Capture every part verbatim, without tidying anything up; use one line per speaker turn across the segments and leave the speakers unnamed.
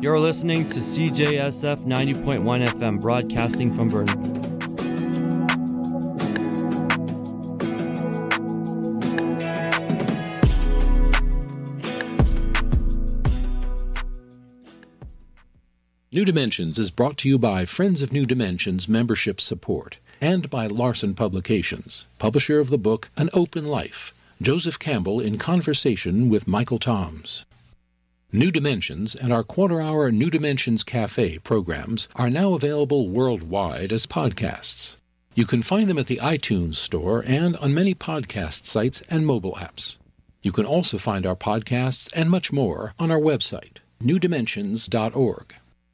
You're listening to C J S F ninety point one F M, broadcasting from Burnaby.
New Dimensions is brought to you by Friends of New Dimensions Membership Support and by Larson Publications, publisher of the book An Open Life, Joseph Campbell in conversation with Michael Toms. New Dimensions and our quarter-hour New Dimensions Cafe programs are now available worldwide as podcasts. You can find them at the iTunes Store and on many podcast sites and mobile apps. You can also find our podcasts and much more on our website, new dimensions dot org.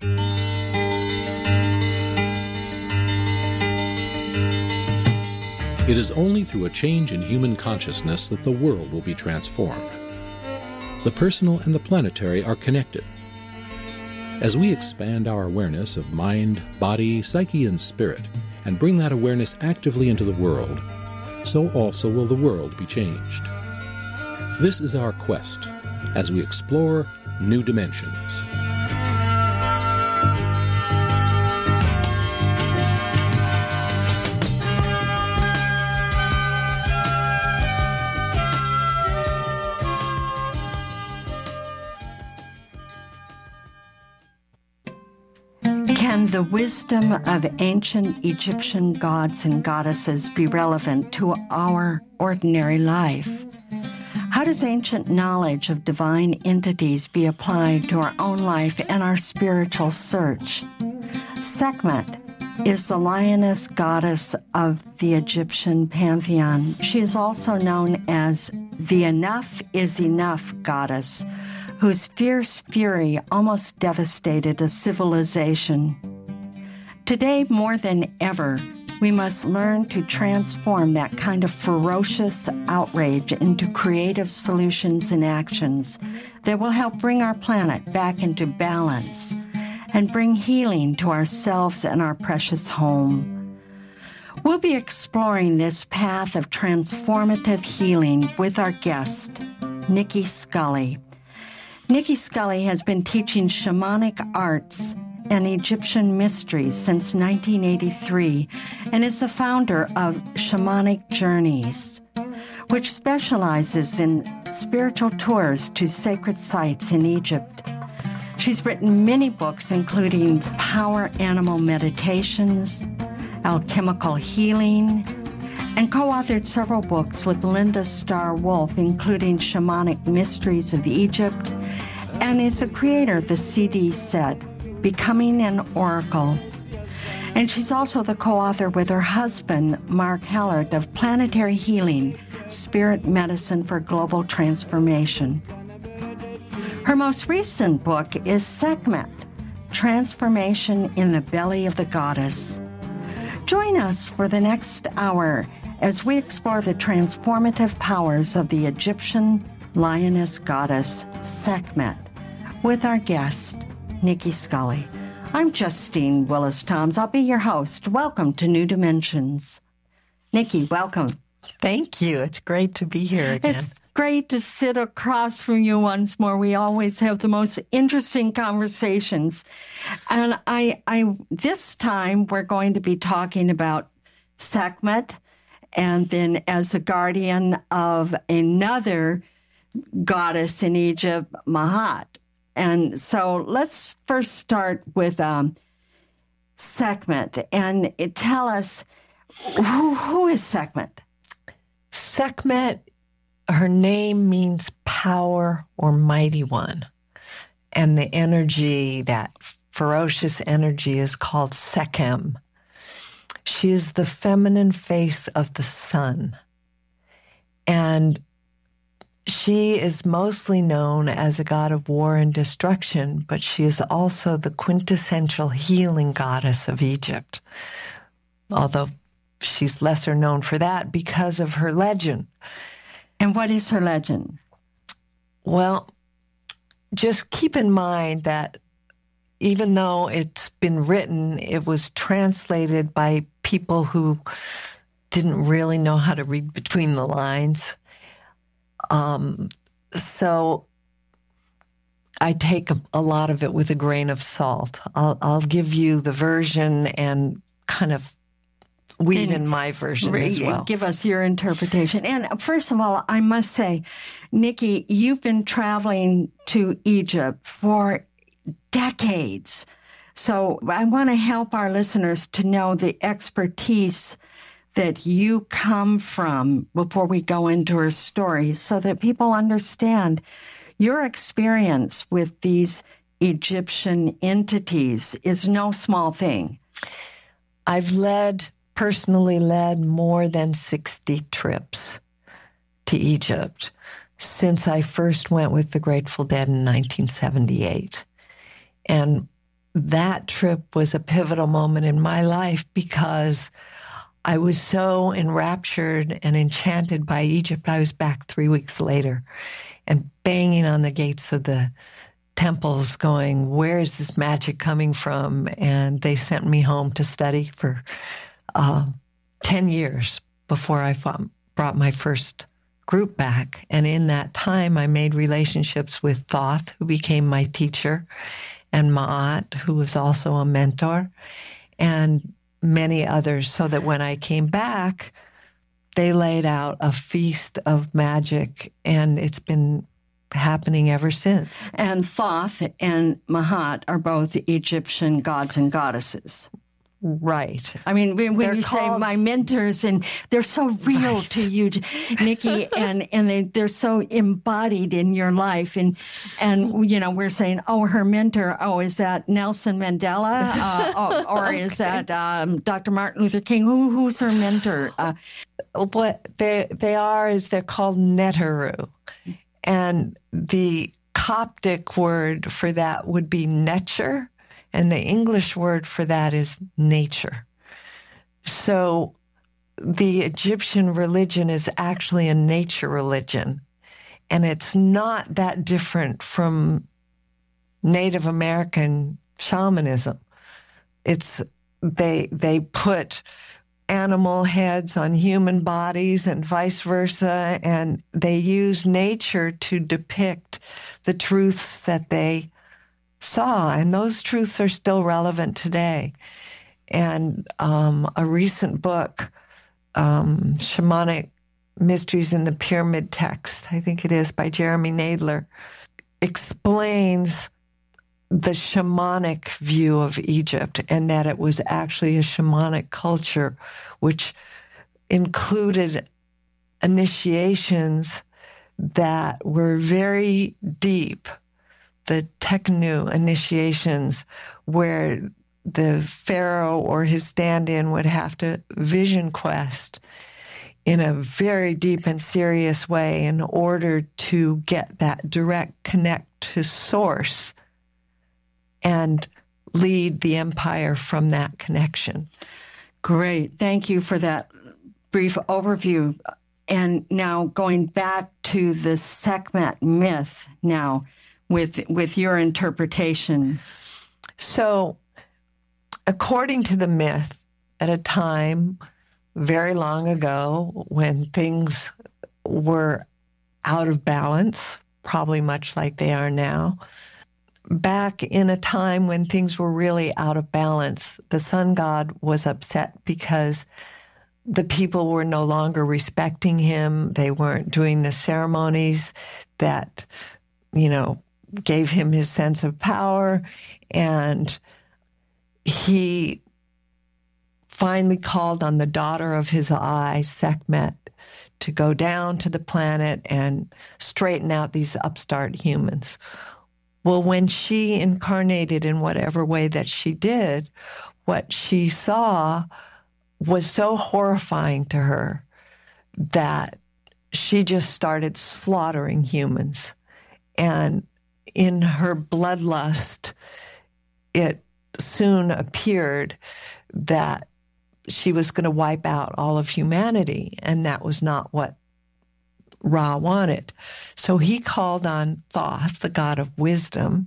It is only through a change in human consciousness that the world will be transformed. The personal and the planetary are connected. As we expand our awareness of mind, body, psyche, and spirit, and bring that awareness actively into the world, so also will the world be changed. This is our quest as we explore new dimensions.
Can the wisdom of ancient Egyptian gods and goddesses be relevant to our ordinary life? How does ancient knowledge of divine entities be applied to our own life and our spiritual search? Sekhmet is the lioness goddess of the Egyptian pantheon. She is also known as the Enough is Enough goddess, whose fierce fury almost devastated a civilization. Today, more than ever, we must learn to transform that kind of ferocious outrage into creative solutions and actions that will help bring our planet back into balance and bring healing to ourselves and our precious home. We'll be exploring this path of transformative healing with our guest, Nikki Scully. Nikki Scully has been teaching shamanic arts and Egyptian mysteries since nineteen eighty-three and is the founder of Shamanic Journeys, which specializes in spiritual tours to sacred sites in Egypt. She's written many books, including Power Animal Meditations, Alchemical Healing, and co-authored several books with Linda Starr Wolf, including Shamanic Mysteries of Egypt, and is the creator of the C D set, Becoming an Oracle. And she's also the co-author with her husband, Mark Hellert, of Planetary Healing, Spirit Medicine for Global Transformation. Her most recent book is Sekhmet, Transformation in the Belly of the Goddess. Join us for the next hour as we explore the transformative powers of the Egyptian lioness goddess Sekhmet with our guest, Nikki Scully. I'm Justine Willis Toms. I'll be your host. Welcome to New Dimensions. Nikki, welcome.
Thank you. It's great to be here again.
It's great to sit across from you once more. We always have the most interesting conversations. And I, I this time we're going to be talking about Sekhmet, and then as the guardian of another goddess in Egypt, Mahat. And so let's first start with um, Sekhmet, and it, tell us, who, who is Sekhmet?
Sekhmet, her name means power or mighty one. And the energy, that ferocious energy, is called Sekhem. She is the feminine face of the sun. And she is mostly known as a god of war and destruction, but she is also the quintessential healing goddess of Egypt. Although she's lesser known for that because of her legend.
And what is her legend?
Well, just keep in mind that even though it's been written, it was translated by people who didn't really know how to read between the lines. Um, so I take a, a lot of it with a grain of salt. I'll, I'll give you the version and kind of weave in my version as well.
Give us your interpretation. And first of all, I must say, Nikki, you've been traveling to Egypt for decades. So I want to help our listeners to know the expertise that you come from before we go into her story, so that people understand your experience with these Egyptian entities is no small thing.
I've led, personally led more than sixty trips to Egypt since I first went with the Grateful Dead in nineteen seventy-eight. And that trip was a pivotal moment in my life because I was so enraptured and enchanted by Egypt. I was back three weeks later and banging on the gates of the temples going, where is this magic coming from? And they sent me home to study for uh, ten years before I fought, brought my first group back. And in that time, I made relationships with Thoth, who became my teacher, and Ma'at, who was also a mentor, and many others, so that when I came back, they laid out a feast of magic, and it's been happening ever since.
And Thoth and Ma'at are both Egyptian gods and goddesses.
Right.
I mean, when
They're
you
called...
say my mentors, and they're so real
right.
to you, Nikki, and, and they, they're so embodied in your life. And, and you know, we're saying, oh, her mentor, oh, is that Nelson Mandela? Uh, or, or
okay.
is that um, Doctor Martin Luther King? Who, who's her mentor? Uh,
what they, they are is they're called Neteru. And the Coptic word for that would be Netcher. And the English word for that is nature. So the Egyptian religion is actually a nature religion. And it's not that different from Native American shamanism. It's they they put animal heads on human bodies and vice versa, and they use nature to depict the truths that they saw, and those truths are still relevant today. And um, a recent book, um, Shamanic Mysteries in the Pyramid Text, I think it is, by Jeremy Nadler, explains the shamanic view of Egypt, and that it was actually a shamanic culture which included initiations that were very deep, the Teknu initiations, where the pharaoh or his stand-in would have to vision quest in a very deep and serious way in order to get that direct connect to source and lead the empire from that connection.
Great. Thank you for that brief overview. And now going back to the Sekhmet myth now, with with your interpretation.
So, according to the myth, at a time very long ago when things were out of balance, probably much like they are now, back in a time when things were really out of balance, the sun god was upset because the people were no longer respecting him. They weren't doing the ceremonies that, you know, gave him his sense of power, and he finally called on the daughter of his eye, Sekhmet, to go down to the planet and straighten out these upstart humans. Well, when she incarnated in whatever way that she did, what she saw was so horrifying to her that she just started slaughtering humans. And in her bloodlust, it soon appeared that she was going to wipe out all of humanity, and that was not what Ra wanted. So he called on Thoth, the god of wisdom,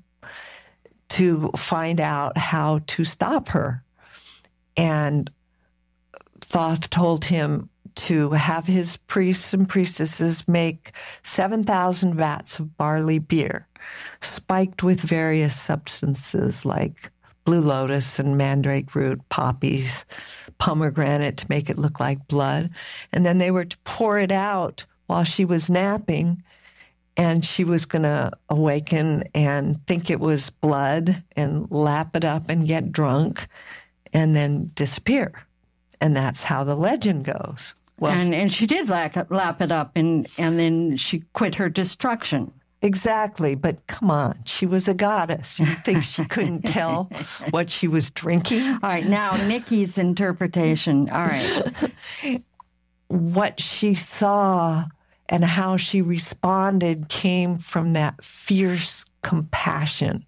to find out how to stop her. And Thoth told him to have his priests and priestesses make seven thousand vats of barley beer, spiked with various substances like blue lotus and mandrake root, poppies, pomegranate to make it look like blood. And then they were to pour it out while she was napping, and she was going to awaken and think it was blood and lap it up and get drunk and then disappear. And that's how the legend goes.
Well, and, and she did lap, lap it up, and, and then she quit her destruction.
Exactly. But come on, she was a goddess. You think she couldn't tell what she was drinking?
All right, now Nikki's interpretation. All right.
What she saw and how she responded came from that fierce compassion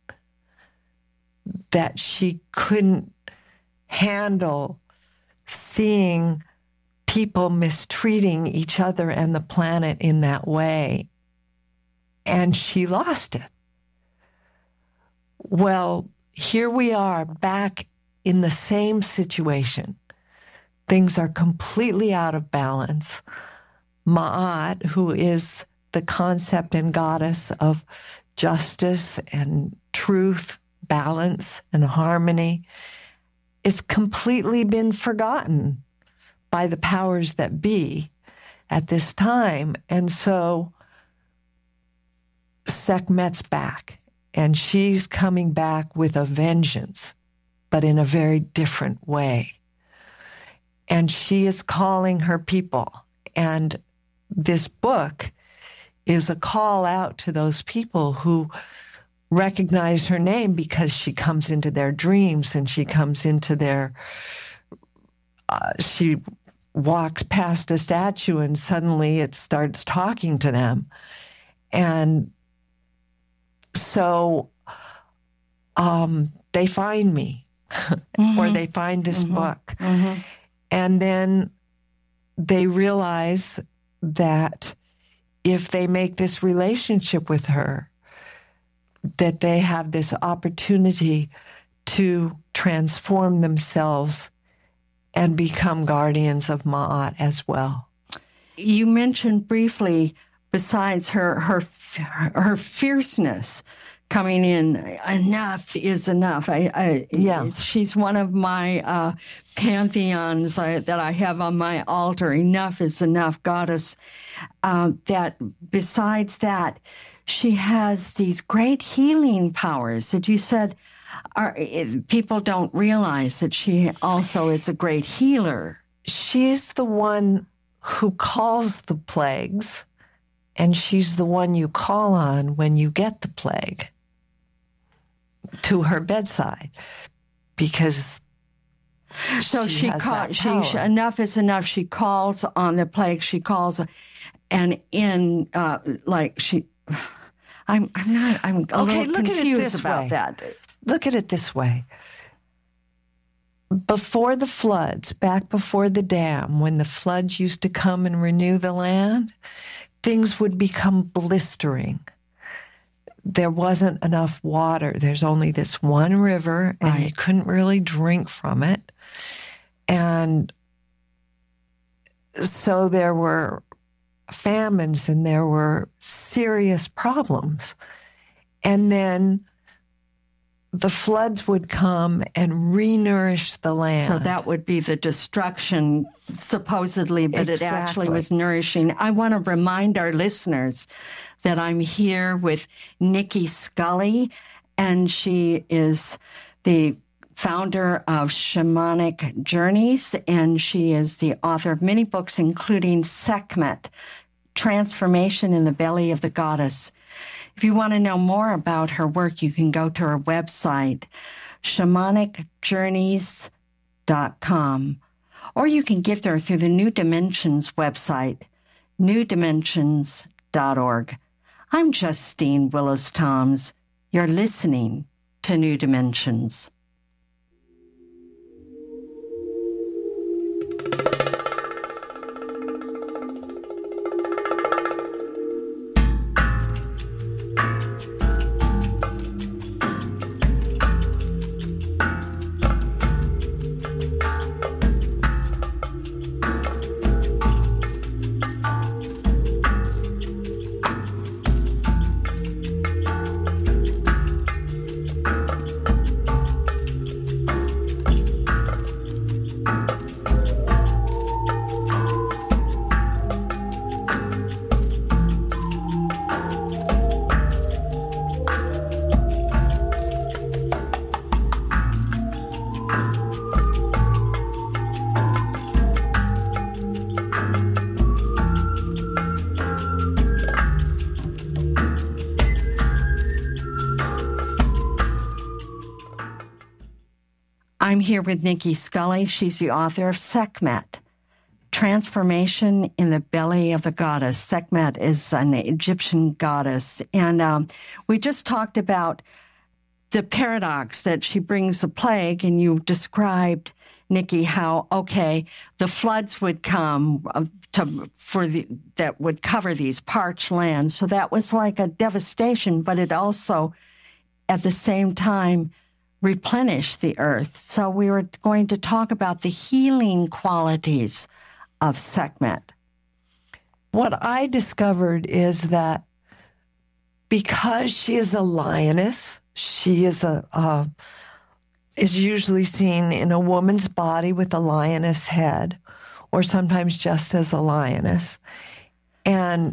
that she couldn't handle seeing people mistreating each other and the planet in that way. And she lost it. Well, here we are back in the same situation. Things are completely out of balance. Ma'at, who is the concept and goddess of justice and truth, balance and harmony, it's completely been forgotten by the powers that be at this time. And so Sekhmet's back, and she's coming back with a vengeance, but in a very different way. And she is calling her people. And this book is a call out to those people who recognize her name, because she comes into their dreams and she comes into their, uh, she walks past a statue and suddenly it starts talking to them. And so um, they find me, mm-hmm. or they find this mm-hmm. book. Mm-hmm. And then they realize that if they make this relationship with her, that they have this opportunity to transform themselves and become guardians of Ma'at as well.
You mentioned briefly, besides her her her fierceness coming in, enough is enough. I, I
yeah.
She's one of my uh, pantheons I, that I have on my altar. Enough is enough, goddess. Uh, that besides that, she has these great healing powers that you said are, people don't realize that she also is a great healer.
She's the one who calls the plagues, and she's the one you call on when you get the plague to her bedside, because
so
she,
she
has
call,
that
she,
power.
she enough is enough. She calls on the plague. She calls, and in uh, like she. I'm I'm not I'm a
okay,
little
look
confused
at it this
about
way.
that.
Look at it this way. Before the floods, back before the dam, when the floods used to come and renew the land, things would become blistering. There wasn't enough water. There's only this one river, and
right.
you couldn't really drink from it. And so there were famines and there were serious problems. And then the floods would come and re-nourish the land.
So that would be the destruction, supposedly, but
exactly.
it actually was nourishing. I want to remind our listeners that I'm here with Nikki Scully, and she is the founder of Shamanic Journeys, and she is the author of many books, including Sekhmet, Transformation in the Belly of the Goddess. If you want to know more about her work, you can go to her website, shamanic journeys dot com, or you can give her through the New Dimensions website, new dimensions dot org. I'm Justine Willis-Toms. You're listening to New Dimensions. I'm here with Nikki Scully. She's the author of Sekhmet, Transformation in the Belly of the Goddess. Sekhmet is an Egyptian goddess. And um, we just talked about the paradox that she brings the plague, and you described, Nikki, how, okay, the floods would come to, for the, that would cover these parched lands. So that was like a devastation, but it also, at the same time, replenished the earth. So we were going to talk about the healing qualities of Sekhmet.
What I discovered is that because she is a lioness, she is a uh, is usually seen in a woman's body with a lioness head, or sometimes just as a lioness, and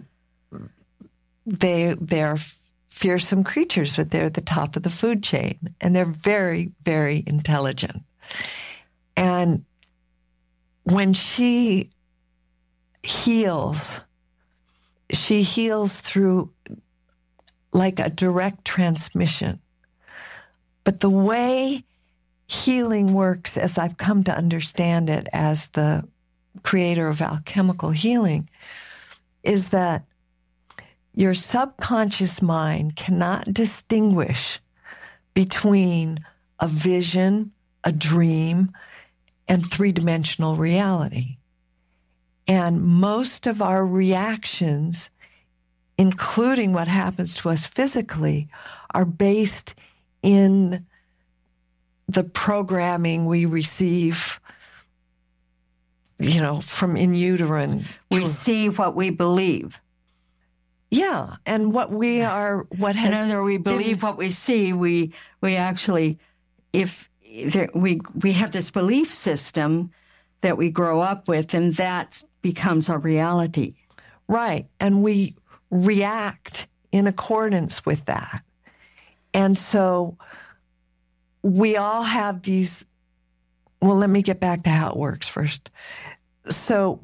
they they're fearsome creatures, but they're at the top of the food chain, and they're very, very intelligent. And when she heals, she heals through like a direct transmission. But the way healing works, as I've come to understand it as the creator of alchemical healing, is that your subconscious mind cannot distinguish between a vision, a dream, and three-dimensional reality. And most of our reactions, including what happens to us physically, are based in the programming we receive, you know, from in utero.
We see what we believe.
Yeah, and what we are, what has...
And whether we believe been, what we see, we we actually, if there, we we have this belief system that we grow up with, and that becomes our reality.
Right, and we react in accordance with that. And so we all have these... Well, let me get back to how it works first. So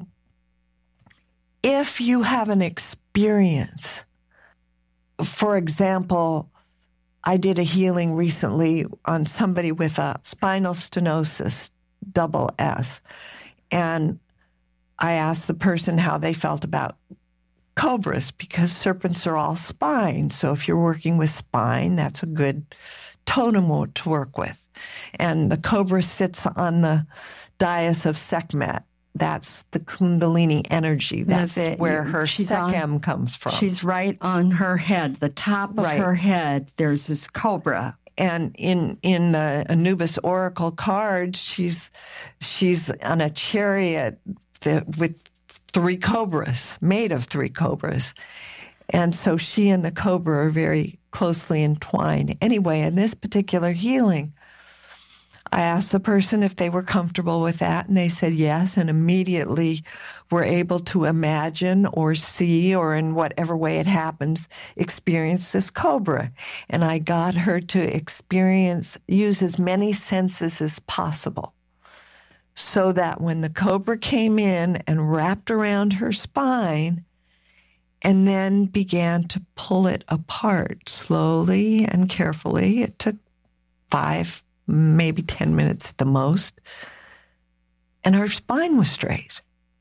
if you have an experience, for example, I did a healing recently on somebody with a spinal stenosis, double S, and I asked the person how they felt about cobras, because serpents are all spine. So if you're working with spine, that's a good totem to work with. And the cobra sits on the dais of Sekhmet. That's the Kundalini energy. That's, That's where her Sekhem comes from.
She's right on her head. The top of right. her head, there's this cobra.
And in in the Anubis Oracle cards, she's she's on a chariot that, with three cobras, made of three cobras. And so she and the cobra are very closely entwined. Anyway, in this particular healing, I asked the person if they were comfortable with that, and they said yes, and immediately were able to imagine or see, or in whatever way it happens, experience this cobra. And I got her to experience, use as many senses as possible, so that when the cobra came in and wrapped around her spine and then began to pull it apart slowly and carefully, it took five maybe ten minutes at the most, and her spine was straight.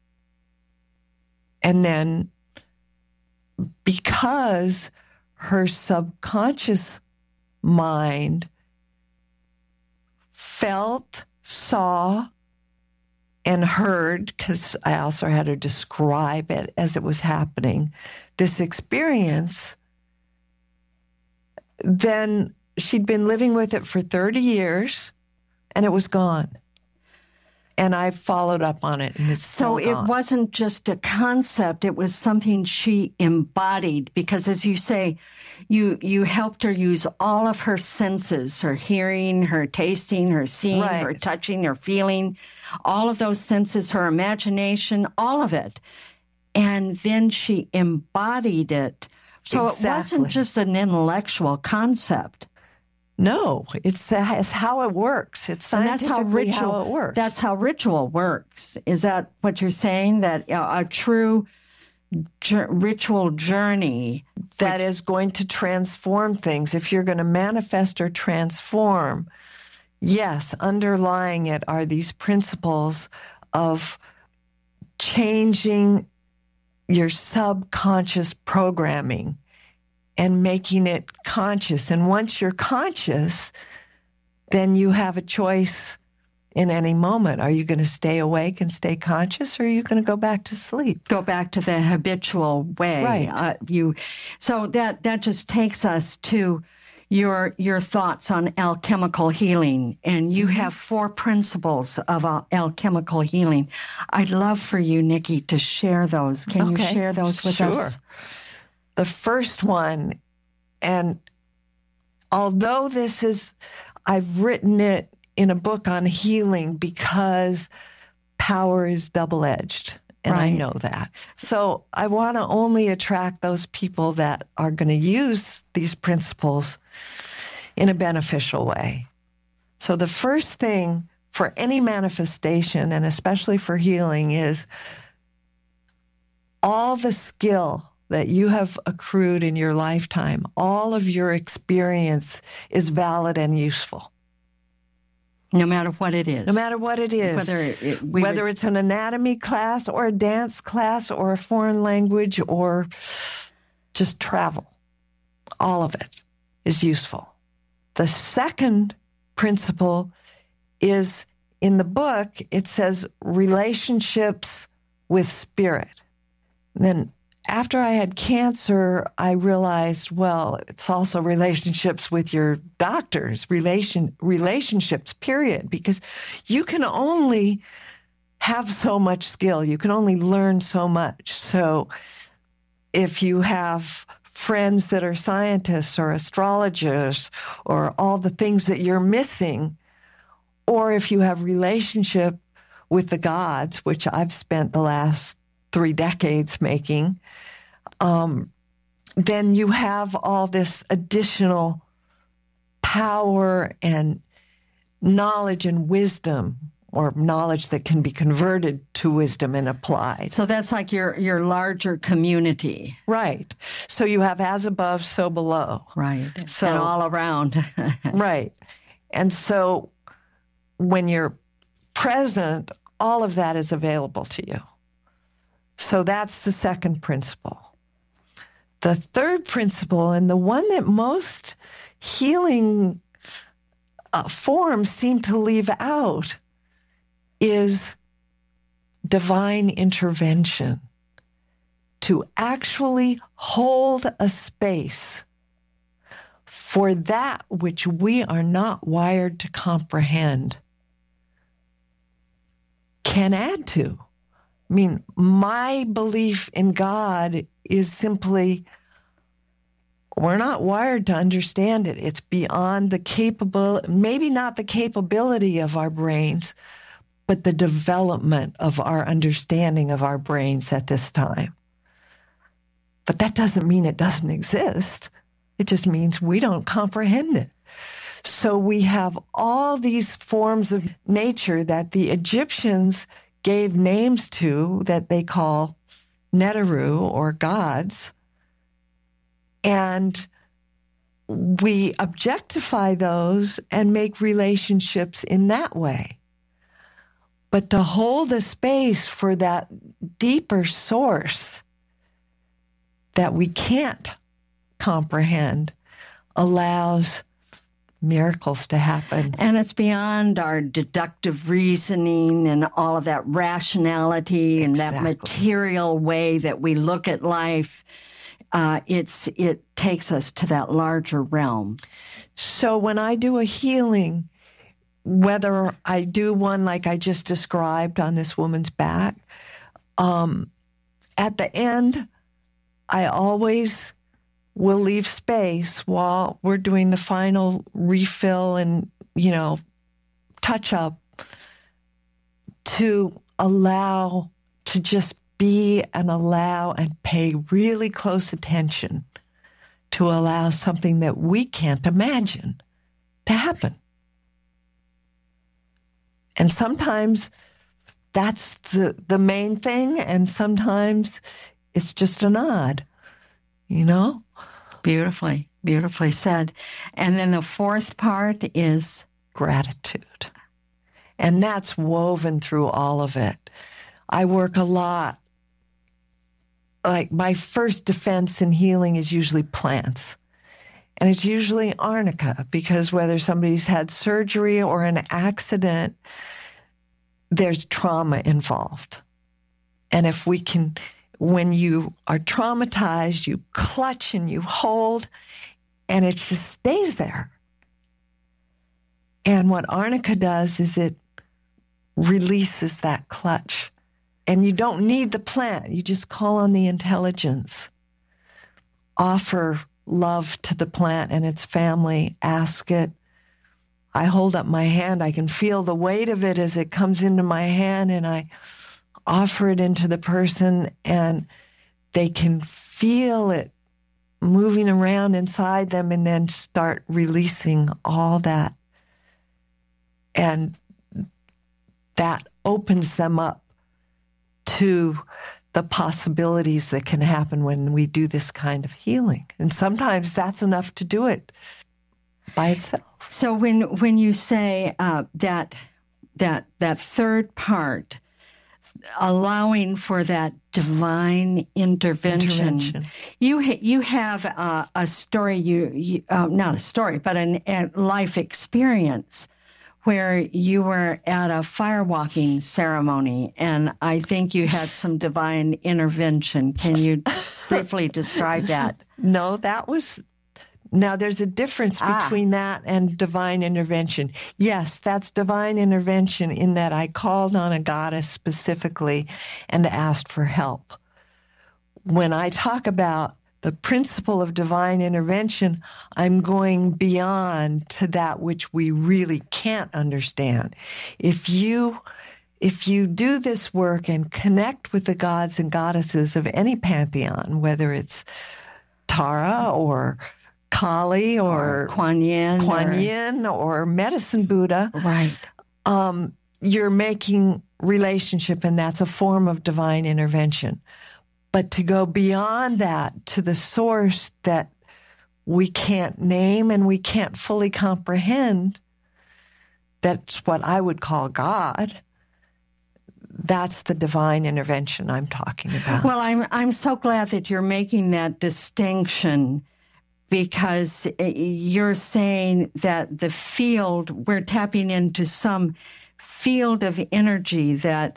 And then because her subconscious mind felt, saw, and heard, because I also had her describe it as it was happening, this experience, then she'd been living with it for thirty years, and it was gone. And I followed up on it, and it's
so it
gone.
Wasn't just a concept; it was something she embodied. Because, as you say, you you helped her use all of her senses: her hearing, her tasting, her seeing, right. her touching, her feeling, all of those senses, her imagination, all of it, and then she embodied it. So exactly. It wasn't just an intellectual concept.
No, it's, uh, it's how it works. It's scientifically
that's how, ritual,
how it works.
That's how ritual works. Is that what you're saying? That uh, a true ju- ritual journey
that is going to transform things. If you're going to manifest or transform, yes, underlying it are these principles of changing your subconscious programming and making it conscious. And once you're conscious, then you have a choice in any moment. Are you going to stay awake and stay conscious, or are you going to go back to sleep?
Go back to the habitual way.
Right.
Uh, you. So that that just takes us to your your thoughts on alchemical healing, and you have four principles of uh, alchemical healing. I'd love for you, Nikki, to share those. Can
Okay.
you share those with
Sure.
us?
The first one, and although this is, I've written it in a book on healing because power is double-edged, and I
Right.
know that. So I want to only attract those people that are going to use these principles in a beneficial way. So the first thing for any manifestation, and especially for healing, is all the skill that you have accrued in your lifetime, all of your experience is valid and useful.
No matter what it is.
No matter what it is.
Whether it, we
Whether
would-
it's an anatomy class or a dance class or a foreign language or just travel. All of it is useful. The second principle is in the book, it says relationships with spirit. And then after I had cancer, I realized, well, it's also relationships with your doctors, relation relationships, period, because you can only have so much skill. You can only learn so much. So if you have friends that are scientists or astrologers or all the things that you're missing, or if you have relationship with the gods, which I've spent the last three decades making, um, then you have all this additional power and knowledge and wisdom, or knowledge that can be converted to wisdom and applied.
So that's like your, your larger community.
Right. So you have as above, so below.
Right.
So-
and all around.
Right. And so when you're present, all of that is available to you. So that's the second principle. The third principle, and the one that most healing uh, forms seem to leave out, is divine intervention. To actually hold a space for that which we are not wired to comprehend can add to. I mean, my belief in God is simply, we're not wired to understand it. It's beyond the capable, maybe not the capability of our brains, but the development of our understanding of our brains at this time. But that doesn't mean it doesn't exist. It just means we don't comprehend it. So we have all these forms of nature that the Egyptians gave names to that they call Neteru, or gods. And we objectify those and make relationships in that way. But to hold a space for that deeper source that we can't comprehend allows miracles to happen.
And it's beyond our deductive reasoning and all of that rationality and that
Exactly.
material way that we look at life. Uh, it's it takes us to that larger realm.
So when I do a healing, whether I do one like I just described on this woman's back, um, at the end, I always will leave space while we're doing the final refill and, you know, touch up to allow, to just be and allow and pay really close attention to allow something that we can't imagine to happen. And sometimes that's the, the main thing, and sometimes it's just a nod, you know?
Beautifully, beautifully said. And then the fourth part is
gratitude. And that's woven through all of it. I work a lot. Like, my first defense in healing is usually plants. And it's usually arnica, because whether somebody's had surgery or an accident, there's trauma involved. And if we can, when you are traumatized, you clutch and you hold, and it just stays there. And what arnica does is it releases that clutch. And you don't need the plant. You just call on the intelligence. Offer love to the plant and its family. Ask it. I hold up my hand. I can feel the weight of it as it comes into my hand, and I offer it into the person, and they can feel it moving around inside them, and then start releasing all that. And that opens them up to the possibilities that can happen when we do this kind of healing. And sometimes that's enough to do it by itself.
So when when you say uh, that that that third part, allowing for that divine intervention,
Intervention.
you ha- you have uh, a story, you, you uh, not a story, but an, a life experience where you were at a firewalking ceremony, and I think you had some divine intervention. Can you briefly describe that?
No, that was... Now, there's a difference
Ah.
between that and divine intervention. Yes, that's divine intervention in that I called on a goddess specifically and asked for help. When I talk about the principle of divine intervention, I'm going beyond to that which we really can't understand. If you, if you do this work and connect with the gods and goddesses of any pantheon, whether it's Tara or Kali or,
Or Kuan Yin.
Kuan
or-
Yin or Medicine Buddha,
Right.
um, you're making relationship, and that's a form of divine intervention. But to go beyond that to the source that we can't name and we can't fully comprehend, that's what I would call God. That's the divine intervention I'm talking about.
Well, I'm I'm so glad that you're making that distinction, because you're saying that the field, we're tapping into some field of energy that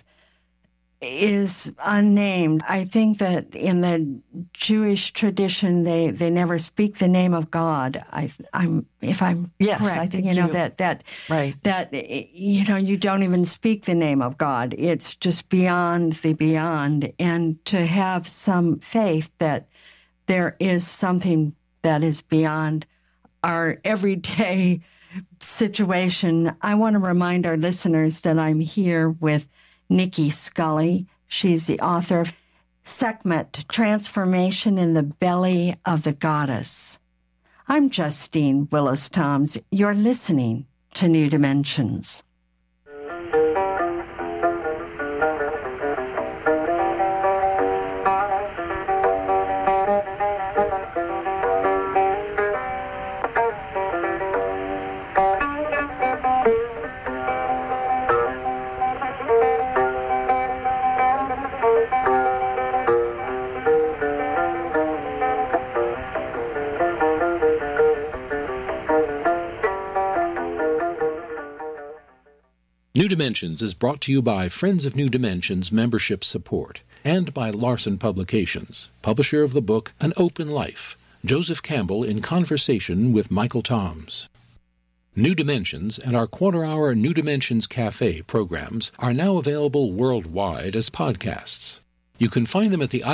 is unnamed. I think that in the Jewish tradition, they, they never speak the name of God. I, I'm, if I'm
Yes,
correct,
I think
you know
you-
that that
Right.
that you know you don't even speak the name of God. It's just beyond the beyond, and to have some faith that there is something that is beyond our everyday situation. I want to remind our listeners that I'm here with Nikki Scully. She's the author of Sekhmet, Transformation in the Belly of the Goddess. I'm Justine Willis-Toms. You're listening to New Dimensions.
New Dimensions is brought to you by Friends of New Dimensions membership support and by Larson Publications, publisher of the book An Open Life, Joseph Campbell in conversation with Michael Toms. New Dimensions and our quarter-hour New Dimensions Cafe programs are now available worldwide as podcasts. You can find them at the